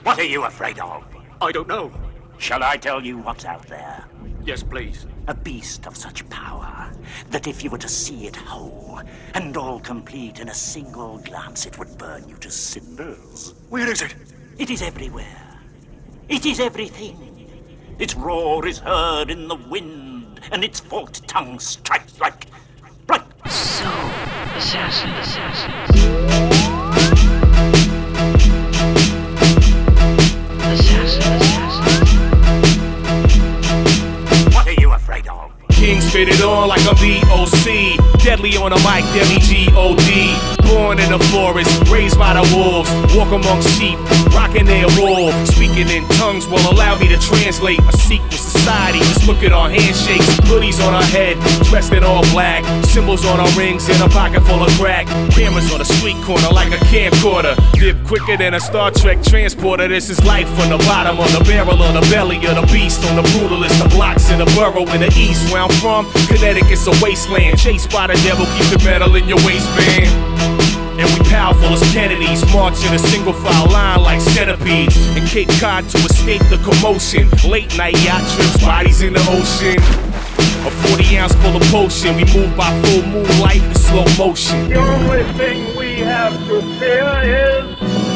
What are you afraid of? I don't know. Shall I tell you what's out there? Yes, please. A beast of such power that if you were to see it whole and all complete in a single glance, it would burn you to cinders. Where is it? It is everywhere. It is everything. Its roar is heard in the wind, and its forked tongue strikes like... So, assassins. What are you afraid of? King spit it on like I'm B.O.C. Deadly on a mic, Demi-G-O-D. Born in the forest, raised by the wolves. Walk among sheep, rocking their wool. Speaking in tongues will allow me to translate a secret society. Just look at our handshakes, hoodies on our head, dressed in all black. Symbols on our rings, in a pocket full of crack. Cameras on the street corner like a camcorder. Dip quicker than a Star Trek transporter. This is life from the bottom of the barrel of the belly of the beast. On the brutalist, the blocks in the borough in the east. Where I'm from, Connecticut's a wasteland. Chased by the devil, keep the metal in your waistband. And we powerful as Kennedys, march in a single file line like centipedes. In Cape Cod to escape the commotion. Late night yacht trips, bodies in the ocean. A 40-ounce full of potion, we move by full moonlight in slow motion. The only thing we have to fear is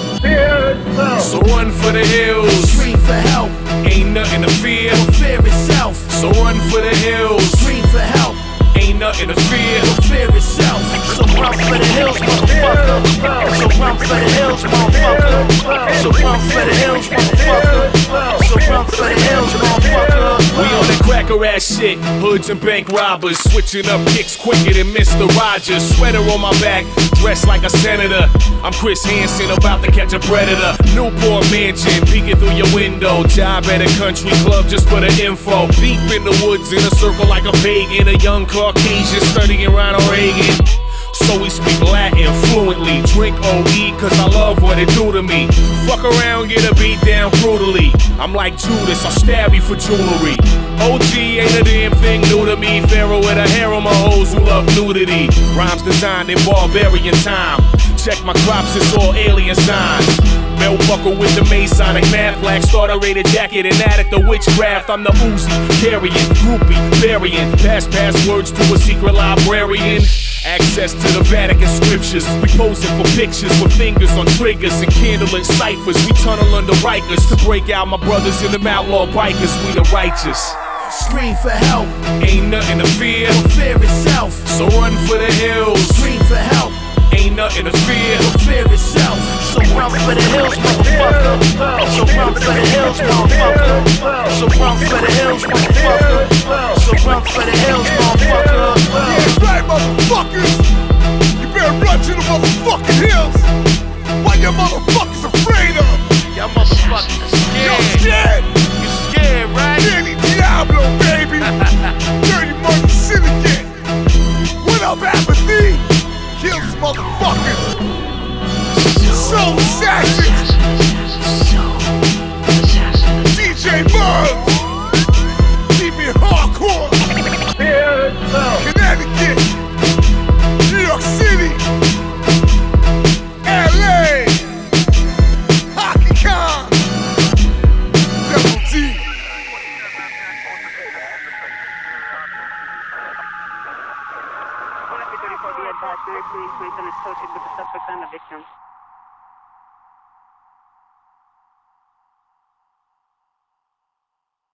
fear itself. So run for the hills, Scream for help, ain't nothing to fear. fear itself. So run for the hills, Scream for help, ain't nothing to fear. fear itself. So run for the hills, motherfucker. So run for the hills, motherfucker. So run for the hills, motherfucker. So run for the hills, motherfucker. We on that cracker ass shit, hoods and bank robbers, switching up kicks quicker than Mr. Rogers. Sweater on my back, dressed like a senator. I'm Chris Hansen, about to catch a predator. Newport mansion, peeking through your window. Job at a country club just for the info. Deep in the woods, in a circle like a pagan. A young Caucasian studying Ronald Reagan. So we speak Latin fluently. Drink OE cause I love what it do to me. Fuck around, get a beat down brutally. I'm like Judas, I'll stab you for jewelry. OG ain't a damn thing new to me. Pharaoh with a harem of hoes who love nudity. Rhymes designed in barbarian time. Check my crops, it's all alien signs. Belt buckle with the Masonic math, black starter rated jacket, and addict of witchcraft. I'm the Uzi, carrying, groupie, burying. Passwords to a secret librarian. Access to the Vatican scriptures. We posing for pictures with fingers on triggers and candlelit ciphers. We tunnel under Rikers to break out my brothers in them outlaw bikers. We the righteous. Scream for help, Ain't nothing to fear. fear itself. So run for the hills. Scream for help, Ain't nothing to fear. fear itself. So run for the hills, motherfucker. So run for the hills, motherfucker. So run for the hills, motherfucker. So run for the hills, motherfucker. That's right, motherfuckers! You better run to the motherfucking hills! What your motherfuckers afraid of? Y'all motherfuckers Y'all scared. scared? You scared, right? Danny Diablo, baby! Dirty Money Syndicate! What up, apathy? Kill these motherfuckers! So assassin!